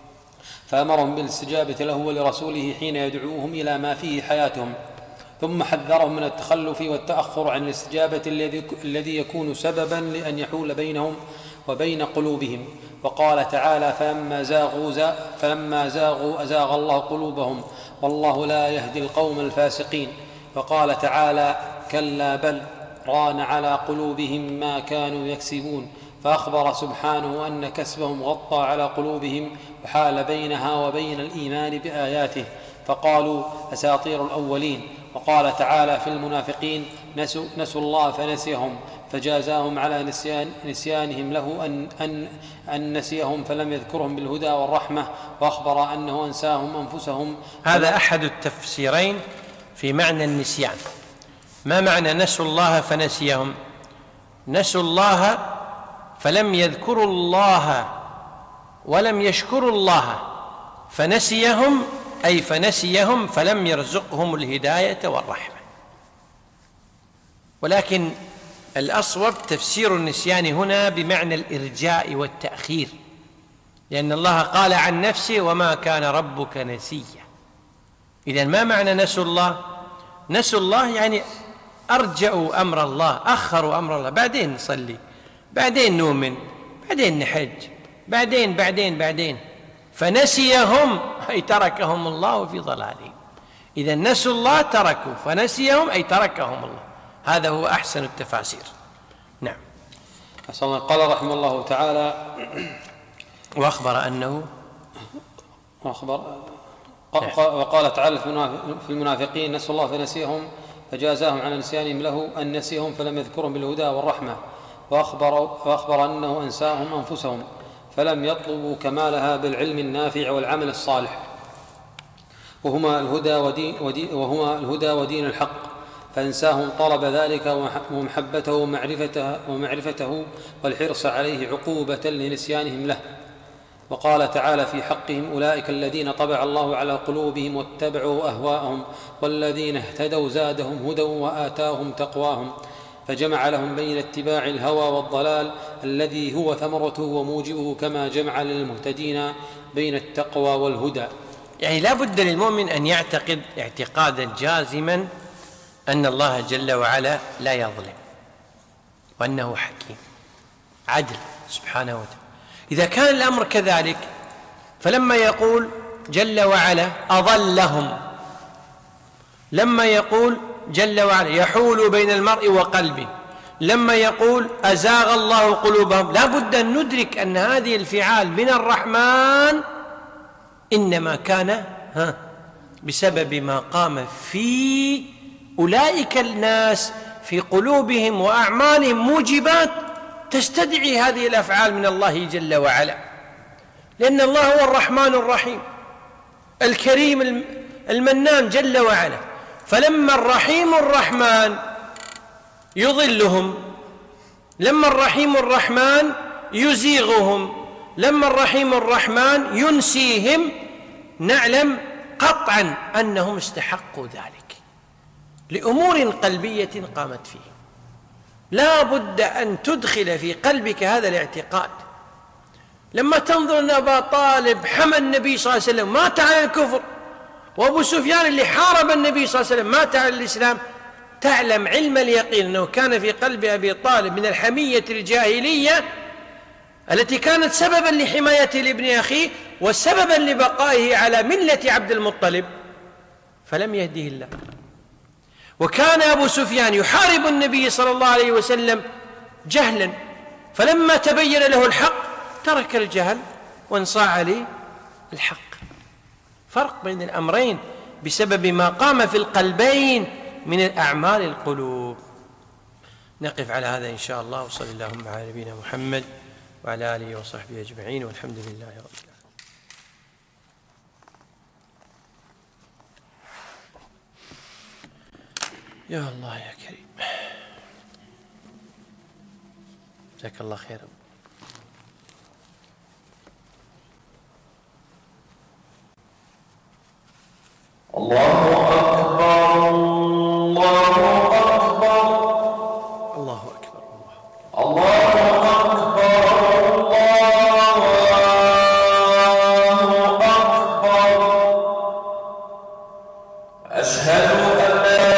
فأمرهم بالاستجابة له ولرسوله حين يدعوهم إلى ما فيه حياتهم، ثم حذرهم من التخلف والتأخر عن الاستجابة الذي يكون سببا لأن يحول بينهم وبين قلوبهم. وقال تعالى: فلما زاغوا, زاغ فلما زاغوا أزاغ الله قلوبهم والله لا يهدي القوم الفاسقين. وقال تعالى: كلا بل ران على قلوبهم ما كانوا يكسبون، فأخبر سبحانه أن كسبهم غطى على قلوبهم وحال بينها وبين الإيمان بآياته، فقالوا أساطير الأولين. وقال تعالى في المنافقين: نسوا, نسوا الله فنسيهم، فجازاهم على نسيان نسيانهم له أن, أن, أن نسيهم فلم يذكرهم بالهدى والرحمة، وأخبر أنه أنساهم أنفسهم. هذا أحد التفسيرين في معنى النسيان. ما معنى نسوا الله فنسيهم؟ نسوا الله فلم يذكروا الله ولم يشكروا الله، فنسيهم أي فنسيهم فلم يرزقهم الهداية والرحمة. ولكن الأصوب تفسير النسيان هنا بمعنى الإرجاء والتأخير، لأن الله قال عن نفسه: وما كان ربك نسيا. إذن ما معنى نسوا الله؟ نسوا الله يعني أرجعوا أمر الله، أخروا أمر الله، بعدين نصلي، بعدين نؤمن، بعدين نحج، بعدين بعدين بعدين فنسيهم أي تركهم الله في ضلالهم. إذا نسوا الله تركوا، فنسيهم أي تركهم الله. هذا هو أحسن التفاسير. نعم. قال رحمه الله تعالى: وأخبر أنه وأخبر وقال تعالى في المنافقين: نسوا الله فنسيهم فجازاهم على نسيانهم له أن نسيهم فلم يذكرهم بالهدى والرحمة. وأخبر, وأخبر أنه أنساهم أنفسهم فلم يطلبوا كمالها بالعلم النافع والعمل الصالح، وهما الهدى ودين, ودين, وهما الهدى ودين الحق، فأنساهم طلب ذلك ومحبته ومعرفته, ومعرفته والحرص عليه عقوبة لنسيانهم له. وقال تعالى في حقهم: أولئك الذين طبع الله على قلوبهم واتبعوا أهواءهم والذين اهتدوا زادهم هدى وآتاهم تقواهم، فجمع لهم بين اتباع الهوى والضلال الذي هو ثمرته وموجبه، كما جمع للمهتدين بين التقوى والهدى. يعني لا بد للمؤمن أن يعتقد اعتقادا جازما أن الله جل وعلا لا يظلم، وأنه حكيم عدل سبحانه وتعالى. إذا كان الأمر كذلك، فلما يقول جل وعلا أضلهم، لما يقول جل وعلا يحول بين المرء وقلبه، لما يقول أزاغ الله قلوبهم، لا بد أن ندرك أن هذه الفعال من الرحمن إنما كان ها بسبب ما قام في أولئك الناس في قلوبهم وأعمالهم موجبات تستدعي هذه الأفعال من الله جل وعلا، لأن الله هو الرحمن الرحيم الكريم المنان جل وعلا. فلما الرحيم الرحمن يضلهم، لما الرحيم الرحمن يزيغهم، لما الرحيم الرحمن ينسيهم، نعلم قطعا أنهم استحقوا ذلك لأمور قلبية قامت فيه. لا بد أن تدخل في قلبك هذا الاعتقاد. لما تنظر أن أبا طالب حمى النبي صلى الله عليه وسلم مات على الكفر، وأبو سفيان اللي حارب النبي صلى الله عليه وسلم مات على الإسلام، تعلم علم اليقين أنه كان في قلب أبي طالب من الحمية الجاهلية التي كانت سببا لحمايته لابن أخيه وسببا لبقائه على ملة عبد المطلب، فلم يهده الله. وكان أبو سفيان يحارب النبي صلى الله عليه وسلم جهلا، فلما تبين له الحق ترك الجهل وانصاع عليه الحق. فرق بين الأمرين بسبب ما قام في القلبين من الأعمال القلوب. نقف على هذا إن شاء الله، وصلى اللهم على نبينا محمد وعلى آله وصحبه أجمعين، والحمد لله رب العالمين. يا الله يا كريم، جزاك الله خيرا. الله أكبر الله أكبر الله أكبر الله أكبر الله أكبر. أشهد أن لا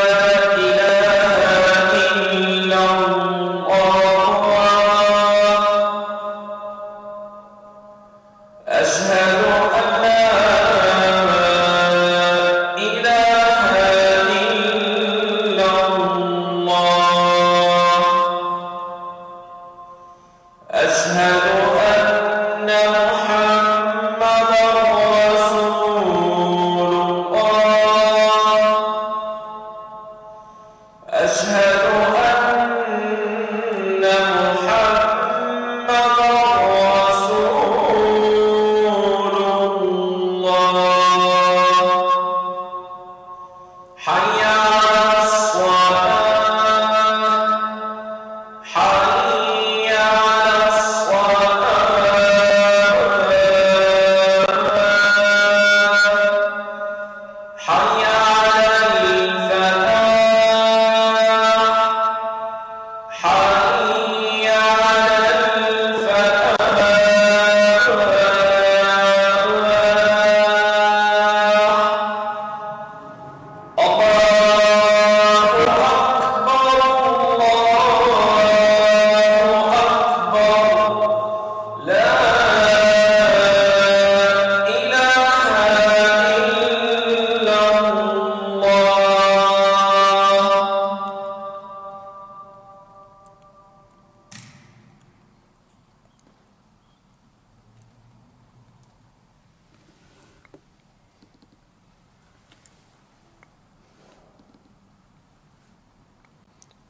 إله إلا الله. أشهد أن لا إله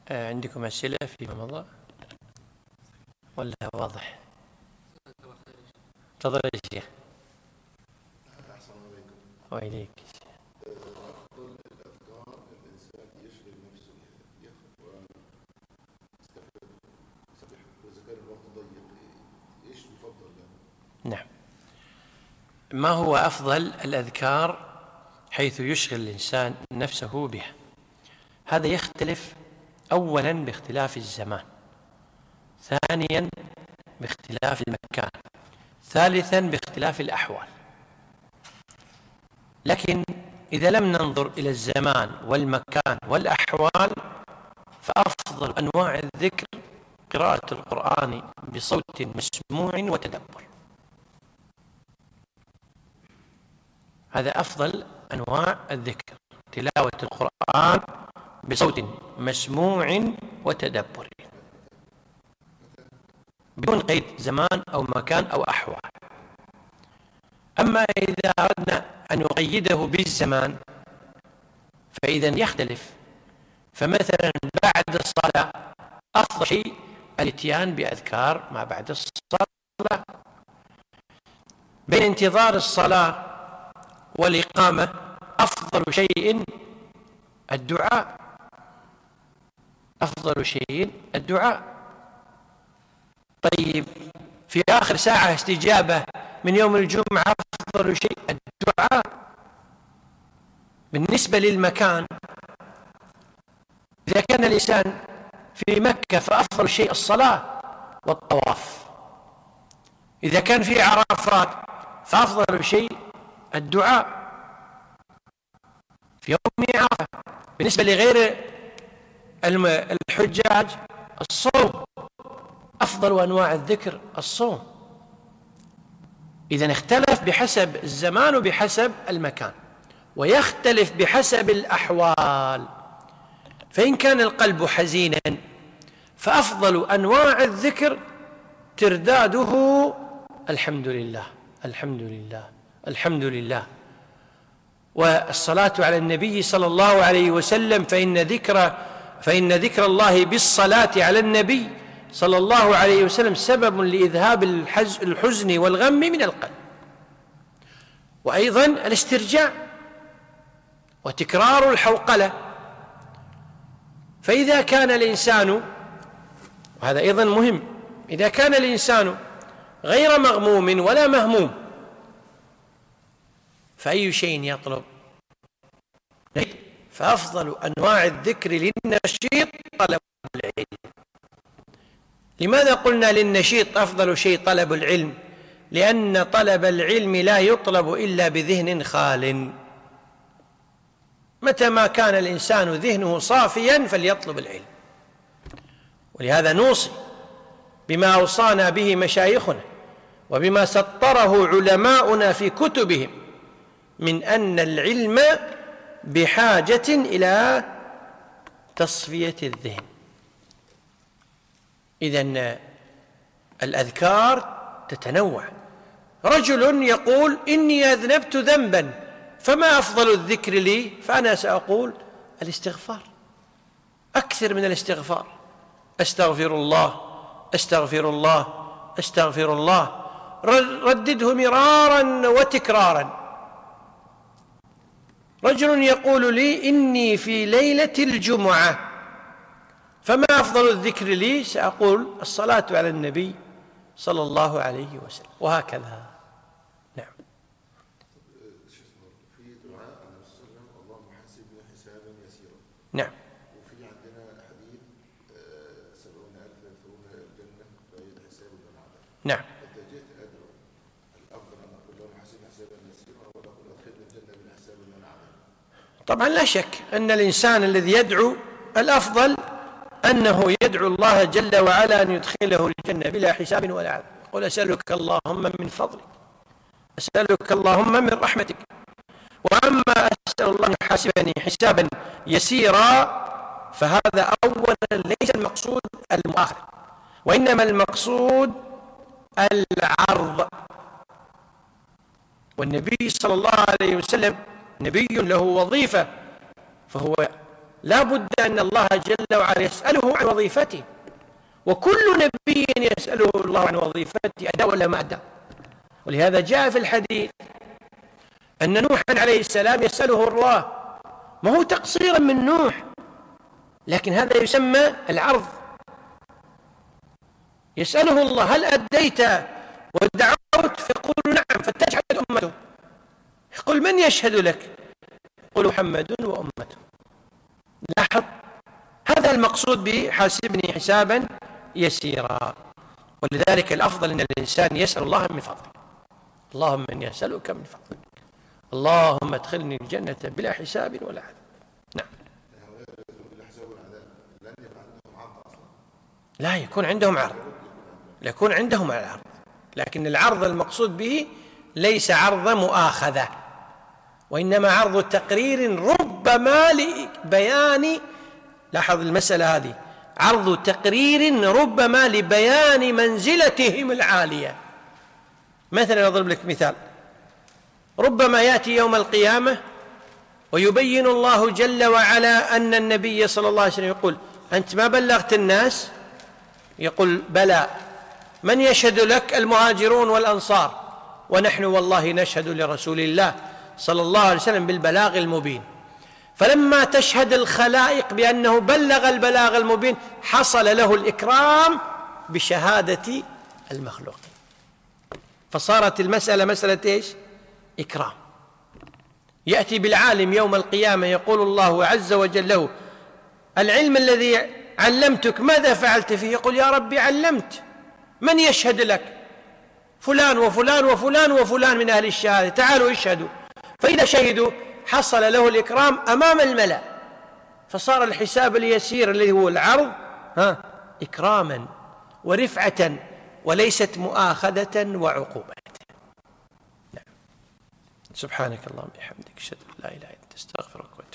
عندكم أسئلة فيما مضى ولا واضح؟ تفضل يا شيخ. أحسن عليكم. وإليك. أفضل الأذكار الإنسان يشغل نفسه بها ويستفيد وإذا كان الوقت ضيق إيش يفضل له؟ نعم. ما هو أفضل الأذكار حيث يشغل الإنسان نفسه بها؟ هذا يختلف أولا باختلاف الزمان، ثانيا باختلاف المكان، ثالثا باختلاف الأحوال. لكن إذا لم ننظر إلى الزمان والمكان والأحوال فأفضل أنواع الذكر قراءة القرآن بصوت مسموع وتدبر. هذا أفضل أنواع الذكر، تلاوة القرآن بصوت مسموع وتدبر بدون قيد زمان أو مكان أو أحوال. أما إذا أردنا أن نقيده بالزمان فإذا يختلف. فمثلا بعد الصلاة أفضل شيء الاتيان بأذكار ما بعد الصلاة. بين انتظار الصلاة والإقامة أفضل شيء الدعاء، أفضل شيء الدعاء. طيب في آخر ساعة استجابة من يوم الجمعة أفضل شيء الدعاء. بالنسبة للمكان، إذا كان الإنسان في مكة فأفضل شيء الصلاة والطواف. إذا كان في عرفات فأفضل شيء الدعاء في يوم عرفة. بالنسبة لغير الحجاج الصوم، أفضل أنواع الذكر الصوم. إذن اختلف بحسب الزمان وبحسب المكان، ويختلف بحسب الأحوال. فإن كان القلب حزينا فأفضل أنواع الذكر ترداده الحمد لله الحمد لله الحمد لله، والصلاة على النبي صلى الله عليه وسلم، فإن ذكر فإن ذكر الله بالصلاة على النبي صلى الله عليه وسلم سبب لإذهاب الحزن والغم من القلب. وأيضا الاسترجاع وتكرار الحوقلة. فإذا كان الإنسان، وهذا أيضا مهم، إذا كان الإنسان غير مغموم ولا مهموم فأي شيء يطلب؟ فأفضل أنواع الذكر للنشيط طلب العلم. لماذا قلنا للنشيط أفضل شيء طلب العلم؟ لأن طلب العلم لا يطلب إلا بذهن خال. متى ما كان الإنسان ذهنه صافيا فليطلب العلم. ولهذا نوصي بما أوصانا به مشايخنا وبما سطره علماؤنا في كتبهم من أن العلم بحاجة إلى تصفية الذهن. إذن الأذكار تتنوع. رجل يقول إني أذنبت ذنبا فما أفضل الذكر لي؟ فأنا سأقول الاستغفار، أكثر من الاستغفار، أستغفر الله أستغفر الله أستغفر الله، ردده مرارا وتكرارا. رجل يقول لي إني في ليلة الجمعة فما أفضل الذكر لي؟ سأقول الصلاة على النبي صلى الله عليه وسلم، وهكذا. نعم. في دعاء النبي صلى الله عليه وسلم اللهم حاسبنا حسابا يسيرا. نعم. وفي عندنا حديث سبعون ألف يدخلون الجنة بغير حساب ولا عذاب. نعم. إذا جئت أدعو الأفضل أن أقول اللهم حاسبنا حسابا يسيرا ولا أقول أدخلنا الجنة بلا حساب ولا عذاب؟ طبعا لا شك أن الإنسان الذي يدعو الأفضل أنه يدعو الله جل وعلا أن يدخله الجنة بلا حساب ولا عذاب. قل أسألك اللهم من فضلك، أسألك اللهم من رحمتك. وأما أسأل الله أن يحاسبني حسابا يسيرا فهذا أولا ليس المقصود المؤاخذة، وإنما المقصود العرض. والنبي صلى الله عليه وسلم نبي له وظيفة، فهو لا بد أن الله جل وعلا يسأله عن وظيفته، وكل نبي يسأله الله عن وظيفته أدى ولا ما أدى. ولهذا جاء في الحديث أن نوحا عليه السلام يسأله الله، ما هو تقصيرا من نوح، لكن هذا يسمى العرض. يسأله الله هل أديت ودعوت؟ فيقول نعم، فتشهد أمته. يقول من يشهد لك؟ يقول محمد وأمته. لاحظ، هذا المقصود به حاسبني حسابا يسيرا. ولذلك الأفضل أن الإنسان يسأل الله من فضله. اللهم إني أسألك من فضلك، اللهم ادخلني الجنة بلا حساب ولا عذاب. نعم. لا يكون عندهم عرض، يكون عندهم العرض، لكن العرض المقصود به ليس عرض مؤاخذة، وإنما عرض تقرير ربما لبيان، لاحظ المسألة هذه، عرض تقرير ربما لبيان منزلتهم العالية. مثلا أضرب لك مثال، ربما يأتي يوم القيامة ويبين الله جل وعلا أن النبي صلى الله عليه وسلم يقول أنت ما بلغت الناس؟ يقول بلى. من يشهد لك؟ المهاجرون والأنصار، ونحن والله نشهد لرسول الله صلى الله عليه وسلم بالبلاغ المبين. فلما تشهد الخلائق بأنه بلغ البلاغ المبين حصل له الإكرام بشهادة المخلوقين، فصارت المسألة مسألة إيش؟ إكرام. يأتي بالعالم يوم القيامة يقول الله عز وجل له العلم الذي علمتك ماذا فعلت فيه؟ يقول يا ربي علمت. من يشهد لك؟ فلان وفلان وفلان وفلان من أهل الشهادة، تعالوا اشهدوا. فإذا شهدوا حصل له الإكرام أمام الملأ، فصار الحساب اليسير الذي هو العرض ها إكراما ورفعة، وليست مؤاخذة وعقوبة. نعم. سبحانك اللهم وبحمدك، أشهد أن لا إله إلا أنت، أستغفرك.